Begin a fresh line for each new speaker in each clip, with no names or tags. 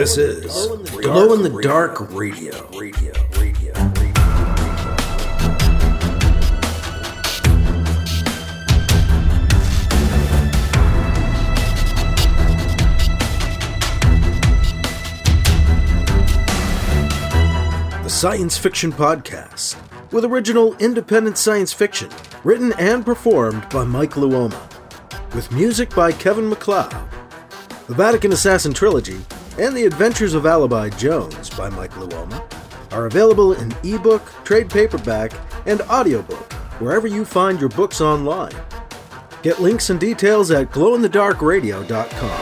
This is Glow in the Dark Radio. The science fiction podcast with original independent science fiction written and performed by Mike Luoma, with music by Kevin MacLeod. The Vatican Assassin Trilogy and The Adventures of Alibi Jones by Mike Luoma are available in ebook, trade paperback, and audiobook wherever you find your books online. Get links and details at glowinthedarkradio.com.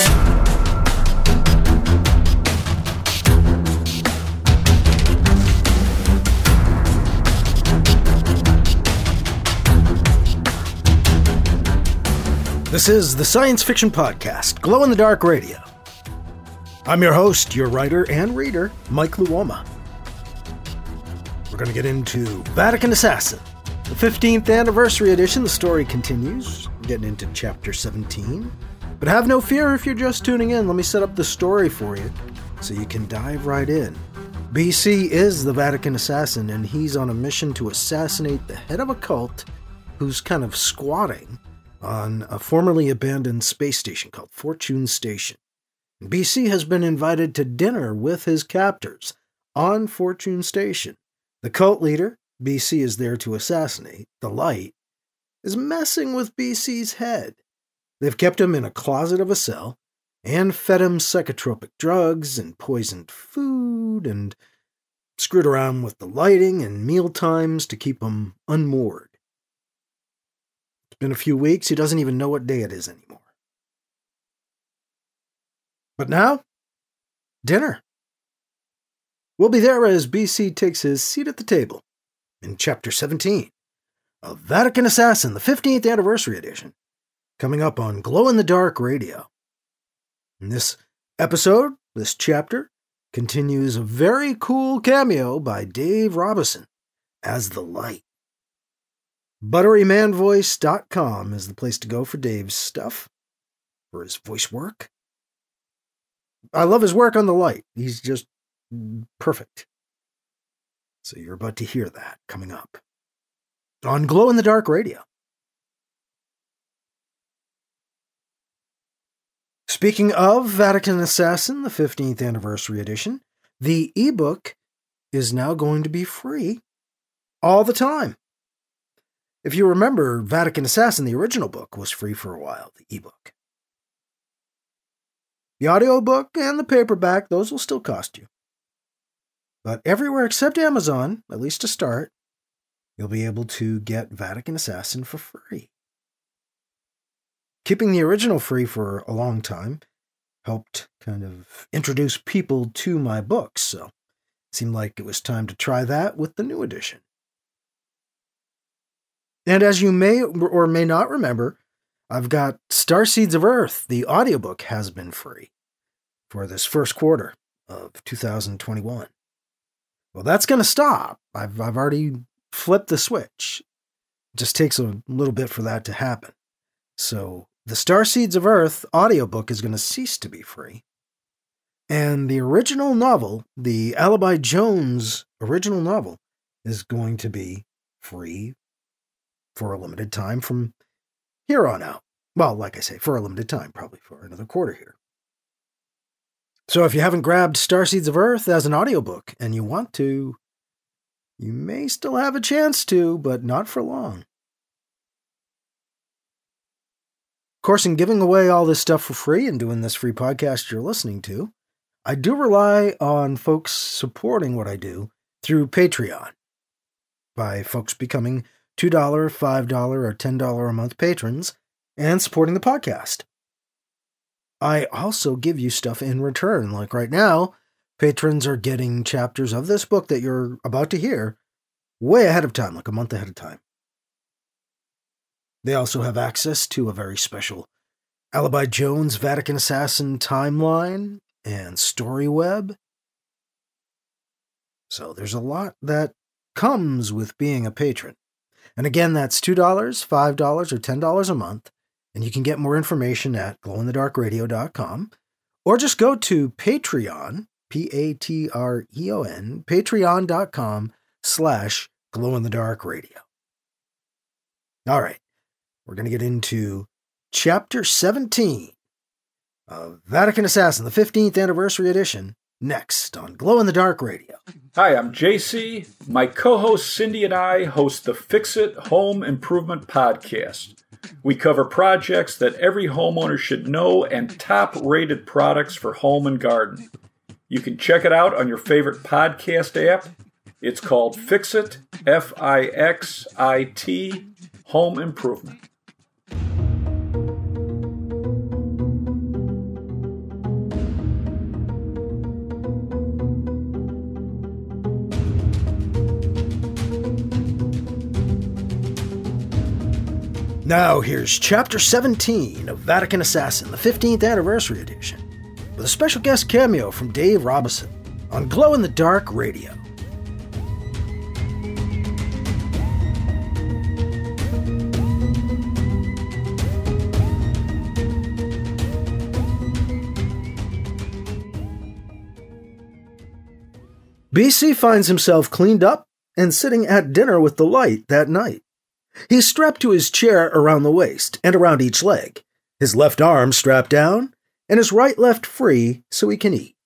This is the science fiction podcast, Glow in the Dark Radio. I'm your host, your writer and reader, Mike Luoma. We're going to get into Vatican Assassin, the 15th anniversary edition. The story continues, getting into chapter 17. But have no fear if you're just tuning in. Let me set up the story for you so you can dive right in. BC is the Vatican Assassin, and he's on a mission to assassinate the head of a cult who's kind of squatting on a formerly abandoned space station called Fortune Station. BC has been invited to dinner with his captors on Fortune Station. The cult leader, BC is there to assassinate, the Light, is messing with BC's head. They've kept him in a closet of a cell and fed him psychotropic drugs and poisoned food and screwed around with the lighting and meal times to keep him unmoored. It's been a few weeks. He doesn't even know what day it is anymore. But now, dinner. We'll be there as BC takes his seat at the table in Chapter 17 of Vatican Assassin, the 15th Anniversary Edition, coming up on Glow in the Dark Radio. In this episode, this chapter, continues a very cool cameo by Dave Robison as the Light. ButteryManVoice.com is the place to go for Dave's stuff, for his voice work. I love his work on the Light. He's just perfect. So you're about to hear that coming up on Glow in the Dark Radio. Speaking of Vatican Assassin, the 15th Anniversary Edition, the ebook is now going to be free all the time. If you remember, Vatican Assassin, the original book, was free for a while, the ebook. The audiobook and the paperback, those will still cost you. But everywhere except Amazon, at least to start, you'll be able to get Vatican Assassin for free. Keeping the original free for a long time helped kind of introduce people to my books, so it seemed like it was time to try that with the new edition. And as you may or may not remember, I've got Starseeds of Earth. The audiobook has been free for this first quarter of 2021. Well, that's going to stop. I've already flipped the switch. It just takes a little bit for that to happen. So the Starseeds of Earth audiobook is going to cease to be free. And the original novel, the Alibi Jones original novel, is going to be free for a limited time from here on out. Well, like I say, for a limited time, probably for another quarter here. So if you haven't grabbed Starseeds of Earth as an audiobook and you want to, you may still have a chance to, but not for long. Of course, in giving away all this stuff for free and doing this free podcast you're listening to, I do rely on folks supporting what I do through Patreon, by folks becoming $2, $5, or $10 a month patrons and supporting the podcast. I also give you stuff in return. Like right now, patrons are getting chapters of this book that you're about to hear way ahead of time, like a month ahead of time. They also have access to a very special Alibi Jones Vatican Assassin timeline and story web. So there's a lot that comes with being a patron. And again, that's $2, $5, or $10 a month. And you can get more information at glowinthedarkradio.com Or just go to Patreon, Patreon, patreon.com/glowinthedarkradio. All right, we're going to get into Chapter 17 of Vatican Assassin, the 15th Anniversary Edition, next on Glow in the Dark Radio.
Hi, I'm JC. My co-host Cindy and I host the Fix-It Home Improvement Podcast. We cover projects that every homeowner should know and top-rated products for home and garden. You can check it out on your favorite podcast app. It's called Fix-It, Fixit, Home Improvement.
Now here's Chapter 17 of Vatican Assassin, the 15th Anniversary Edition, with a special guest cameo from Dave Robison on Glow in the Dark Radio. BC finds himself cleaned up and sitting at dinner with the light that night. He's strapped to his chair around the waist and around each leg, his left arm strapped down, and his right left free so he can eat.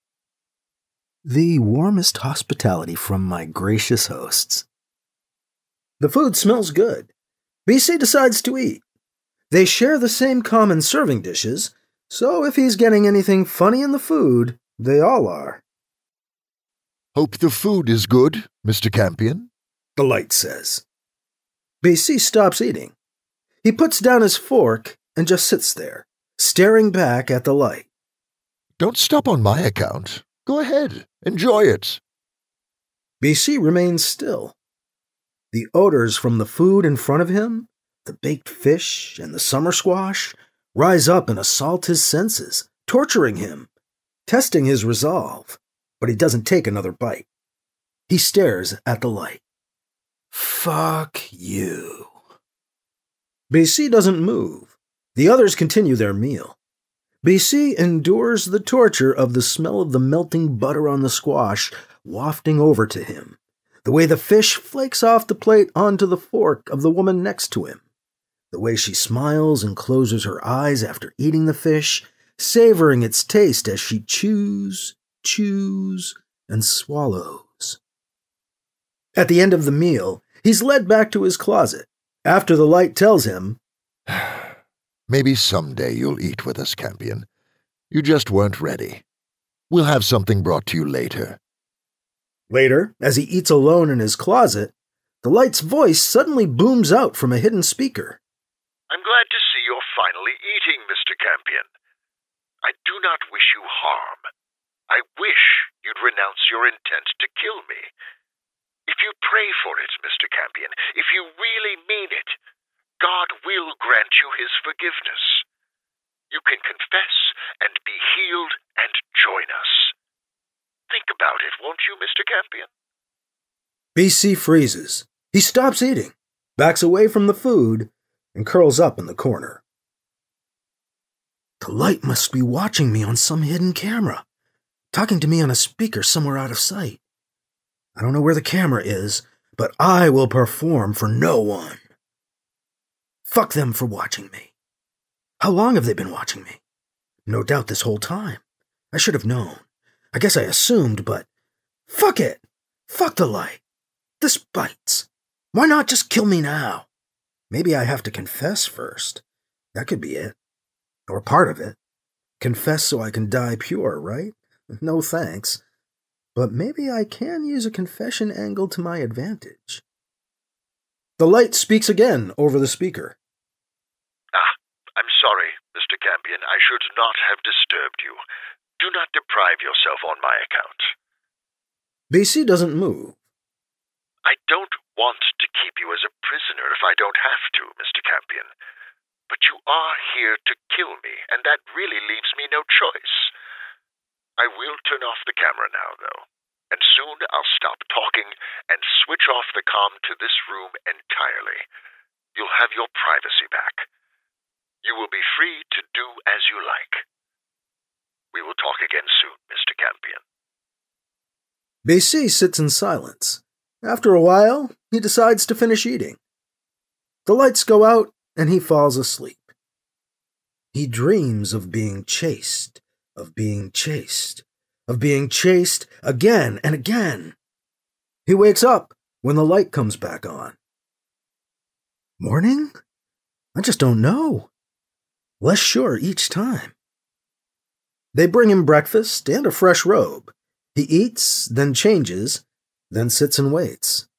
The warmest hospitality from my gracious hosts. The food smells good. BC decides to eat. They share the same common serving dishes, so if he's getting anything funny in the food, they all are.
Hope the food is good, Mr. Campion,
the light says. BC stops eating. He puts down his fork and just sits there, staring back at the light.
Don't stop on my account. Go ahead. Enjoy it.
BC remains still. The odors from the food in front of him, the baked fish and the summer squash, rise up and assault his senses, torturing him, testing his resolve, but he doesn't take another bite. He stares at the light. Fuck you. BC doesn't move. The others continue their meal. BC endures the torture of the smell of the melting butter on the squash wafting over to him, the way the fish flakes off the plate onto the fork of the woman next to him, the way she smiles and closes her eyes after eating the fish, savoring its taste as she chews, and swallows. At the end of the meal, he's led back to his closet, after the light tells him,
Maybe someday you'll eat with us, Campion. You just weren't ready. We'll have something brought to you later.
Later, as he eats alone in his closet, the light's voice suddenly booms out from a hidden speaker.
I'm glad to see you're finally eating, Mr. Campion. I do not wish you harm. I wish you'd renounce your intent to kill me. If you pray for it, Mr. Campion, if you really mean it, God will grant you his forgiveness. You can confess and be healed and join us. Think about it, won't you, Mr. Campion?
BC freezes. He stops eating, backs away from the food, and curls up in the corner. The light must be watching me on some hidden camera, talking to me on a speaker somewhere out of sight. I don't know where the camera is, but I will perform for no one. Fuck them for watching me. How long have they been watching me? No doubt this whole time. I should have known. I guess I assumed, but fuck it. Fuck the light. This bites. Why not just kill me now? Maybe I have to confess first. That could be it. Or part of it. Confess so I can die pure, right? No thanks. But maybe I can use a confession angle to my advantage. The light speaks again over the speaker.
I'm sorry, Mr. Campion. I should not have disturbed you. Do not deprive yourself on my account.
BC doesn't move.
I don't want to keep you as a prisoner if I don't have to, Mr. Campion. But you are here to kill me, and that really leaves me no choice. I will turn off the camera now, though, and soon I'll stop talking and switch off the comm to this room entirely. You'll have your privacy back. You will be free to do as you like. We will talk again soon, Mr. Campion.
BC sits in silence. After a while, he decides to finish eating. The lights go out, and he falls asleep. He dreams of being chased, of being chased, of being chased again and again. He wakes up when the light comes back on. Morning? I just don't know. Less sure each time. They bring him breakfast and a fresh robe. He eats, then changes, then sits and waits.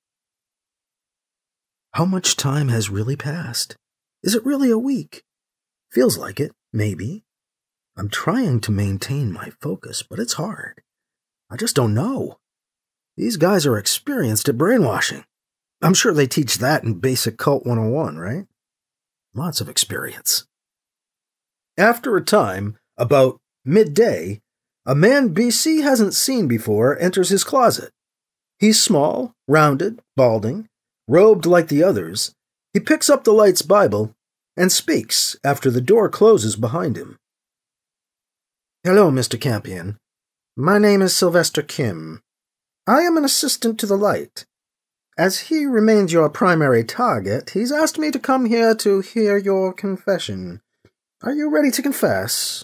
How much time has really passed? Is it really a week? Feels like it, maybe. I'm trying to maintain my focus, but it's hard. I just don't know. These guys are experienced at brainwashing. I'm sure they teach that in Basic Cult 101, right? Lots of experience. After a time, about midday, a man BC hasn't seen before enters his closet. He's small, rounded, balding, robed like the others. He picks up the Light's Bible and speaks after the door closes behind him. Hello, Mr. Campion. My name is Sylvester Kim. I am an assistant to the Light. As he remains your primary target, he's asked me to come here to hear your confession. Are you ready to confess?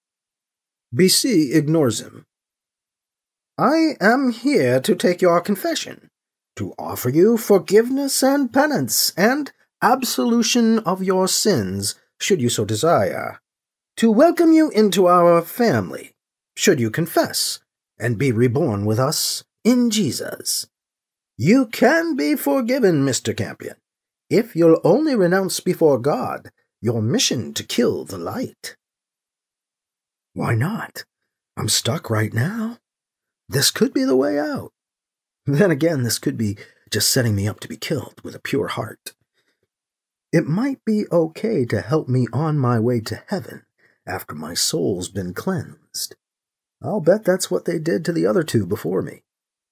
BC ignores him. I am here to take your confession, to offer you forgiveness and penance, and absolution of your sins, should you so desire, to welcome you into our family, should you confess, and be reborn with us in Jesus. You can be forgiven, Mr. Campion, if you'll only renounce before God your mission to kill the Light. Why not? I'm stuck right now. This could be the way out. Then again, this could be just setting me up to be killed with a pure heart. It might be okay to help me on my way to heaven after my soul's been cleansed. I'll bet that's what they did to the other two before me.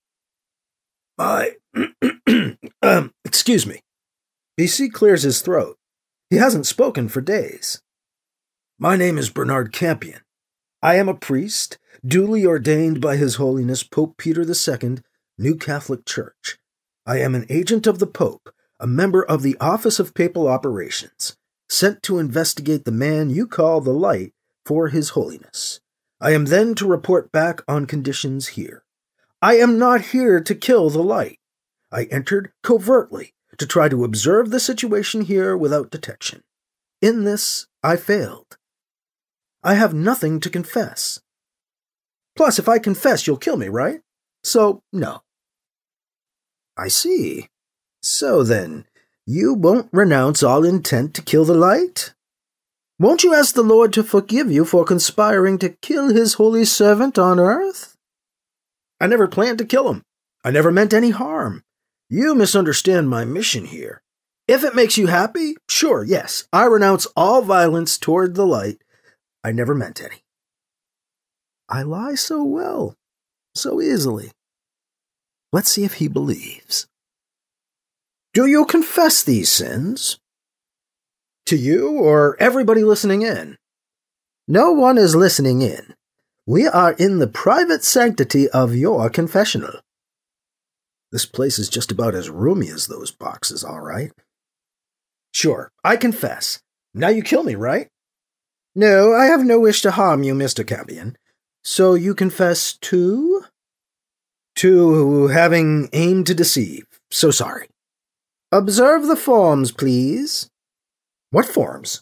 Excuse me. BC clears his throat. He hasn't spoken for days. My name is Bernard Campion. I am a priest, duly ordained by His Holiness Pope Peter II, New Catholic Church. I am an agent of the Pope, a member of the Office of Papal Operations, sent to investigate the man you call the Light for His Holiness. I am then to report back on conditions here. I am not here to kill the Light. I entered covertly to try to observe the situation here without detection. In this, I failed. I have nothing to confess. Plus, if I confess, you'll kill me, right? So, no. I see. So then, you won't renounce all intent to kill the Light? Won't you ask the Lord to forgive you for conspiring to kill His holy servant on earth? I never planned to kill him. I never meant any harm. You misunderstand my mission here. If it makes you happy, sure, yes, I renounce all violence toward the Light. I never meant any. I lie so well, so easily. Let's see if he believes. Do you confess these sins? To you or everybody listening in? No one is listening in. We are in the private sanctity of your confessional. This place is just about as roomy as those boxes, all right? Sure, I confess. Now you kill me, right? No, I have no wish to harm you, Mr. Campion. So you confess to? To having aimed to deceive. So sorry. Observe the forms, please. What forms?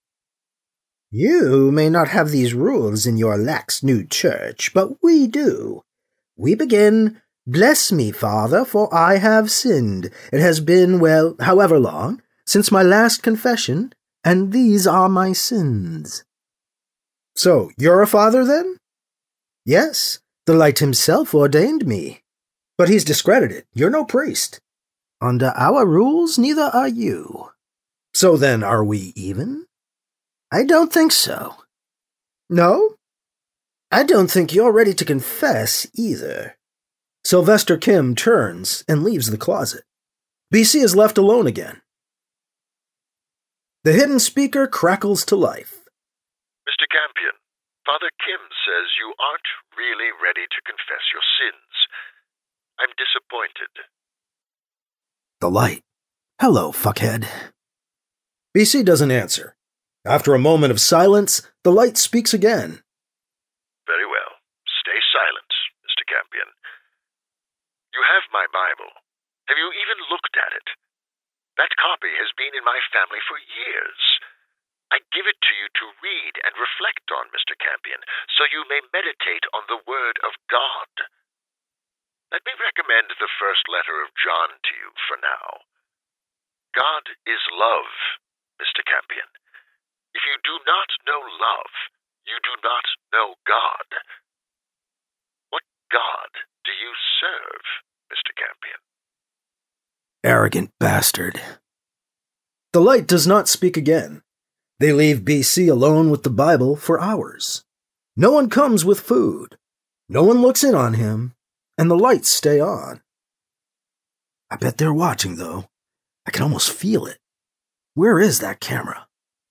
You may not have these rules in your lax new church, but we do. We begin, bless me, Father, for I have sinned. It has been, well, however long, since my last confession, and these are my sins. So, you're a father, then? Yes, the Light himself ordained me. But he's discredited. You're no priest. Under our rules, neither are you. So then, are we even? I don't think so. No? I don't think you're ready to confess, either. Sylvester Kim turns and leaves the closet. BC is left alone again. The hidden speaker crackles to life.
Mr. Campion, Father Kim says you aren't really ready to confess your sins. I'm disappointed.
The light. Hello, fuckhead. BC doesn't answer. After a moment of silence, the light speaks again.
Very well. Stay silent, Mr. Campion. You have my Bible. Have you even looked at it? That copy has been in my family for years. I give it to you to read and reflect on, Mr. Campion, so you may meditate on the Word of God. Let me recommend the first letter of John to you for now. God is love, Mr. Campion. If you do not know love, you do not know God. What God do you serve, Mr. Campion?
Arrogant bastard. The light does not speak again. They leave BC alone with the Bible for hours. No one comes with food. No one looks in on him, and the lights stay on. I bet they're watching, though. I can almost feel it. Where is that camera?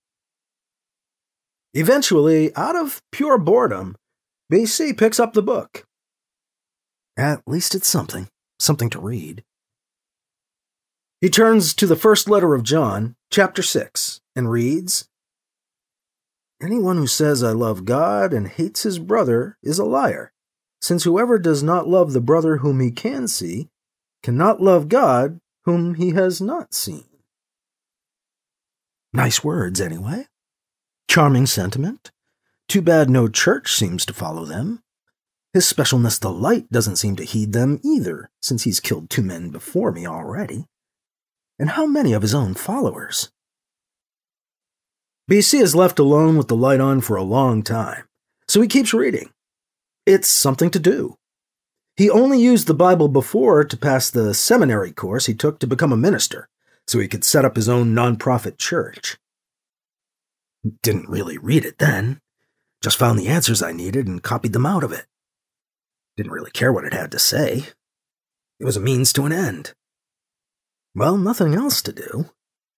Eventually, out of pure boredom, BC picks up the book. At least it's something to read. He turns to the first letter of John, chapter 6, and reads, Anyone who says I love God and hates his brother is a liar, since whoever does not love the brother whom he can see cannot love God whom he has not seen. Nice words, anyway. Charming sentiment. Too bad no church seems to follow them. His specialness the light doesn't seem to heed them either, since he's killed 2 men before me already. And how many of his own followers? BC is left alone with the light on for a long time, so he keeps reading. It's something to do. He only used the Bible before to pass the seminary course he took to become a minister, so he could set up his own nonprofit church. Didn't really read it then. Just found the answers I needed and copied them out of it. Didn't really care what it had to say. It was a means to an end. Well, nothing else to do.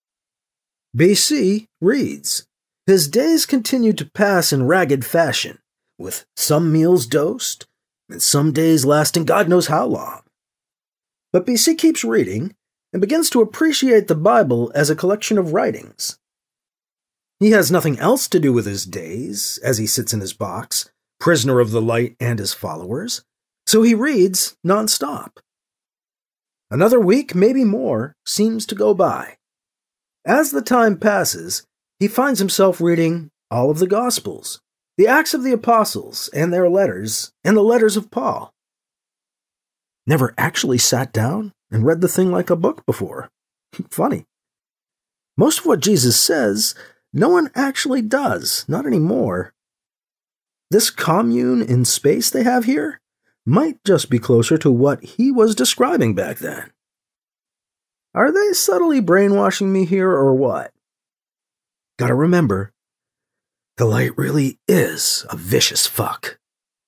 BC reads. His days continued to pass in ragged fashion, with some meals dosed, and some days lasting God knows how long. But BC keeps reading, and begins to appreciate the Bible as a collection of writings. He has nothing else to do with his days, as he sits in his box, prisoner of the light and his followers, so he reads nonstop. Another week, maybe more, seems to go by. As the time passes, he finds himself reading all of the Gospels, the Acts of the Apostles and their letters, and the letters of Paul. Never actually sat down and read the thing like a book before. Funny. Most of what Jesus says, no one actually does, not anymore. This commune in space they have here might just be closer to what he was describing back then. Are they subtly brainwashing me here or what? Gotta remember, the light really is a vicious fuck.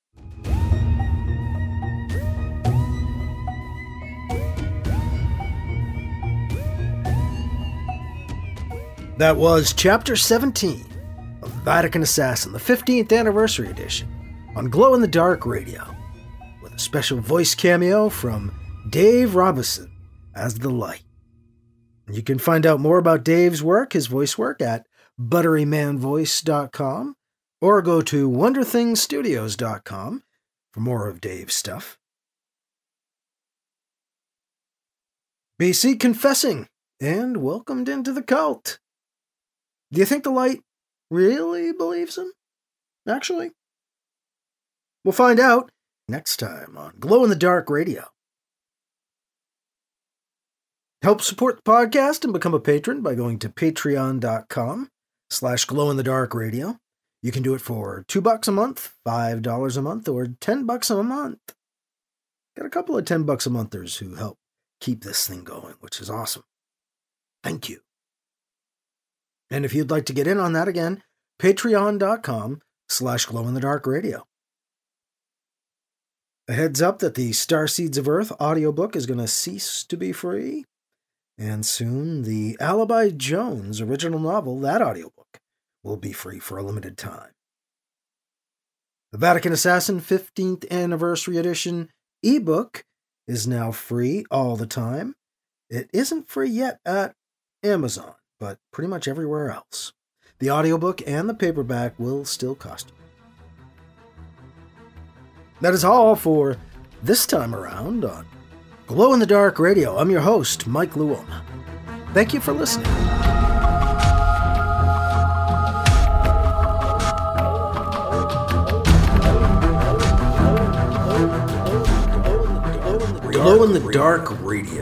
That was Chapter 17 of Vatican Assassin, the 15th Anniversary Edition, on Glow in the Dark Radio, with a special voice cameo from Dave Robinson as the Light. And you can find out more about Dave's work, his voice work, at butterymanvoice.com, or go to wonderthingstudios.com for more of Dave's stuff. BC confessing and welcomed into the cult. Do you think the light really believes him? Actually? We'll find out next time on Glow in the Dark Radio. Help support the podcast and become a patron by going to patreon.com/glowinthedarkradio. You can do it for $2 a month, $5 a month, or $10 a month. Got a couple of $10 a monthers who help keep this thing going, which is awesome. Thank you. And if you'd like to get in on that again, patreon.com/glowinthedarkradio. A heads up that the Starseeds of Earth audiobook is going to cease to be free. And soon, the Alibi Jones original novel, that audiobook, will be free for a limited time. The Vatican Assassin 15th Anniversary Edition ebook is now free all the time. It isn't free yet at Amazon, but pretty much everywhere else. The audiobook and the paperback will still cost you. That is all for this time around on Glow in the Dark Radio. I'm your host, Mike Luoma. Thank you for listening. Glow in the Dark Radio.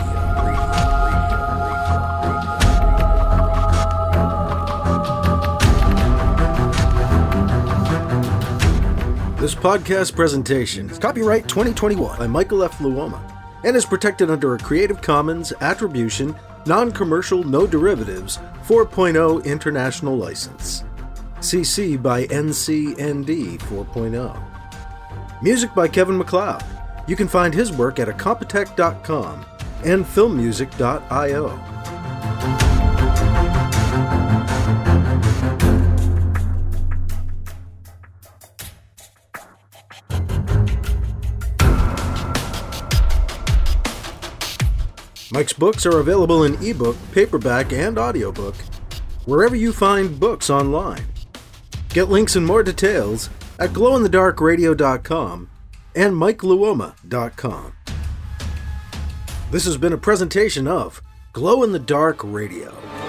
This podcast presentation is copyright 2021 by Michael F. Luoma and is protected under a Creative Commons Attribution, Non-Commercial, No Derivatives 4.0 International License. CC by NCND 4.0. Music by Kevin MacLeod. You can find his work at Incompetech.com and filmmusic.io. Mike's books are available in ebook, paperback, and audiobook, wherever you find books online. Get links and more details at glowinthedarkradio.com and MikeLuoma.com. This has been a presentation of Glow in the Dark Radio.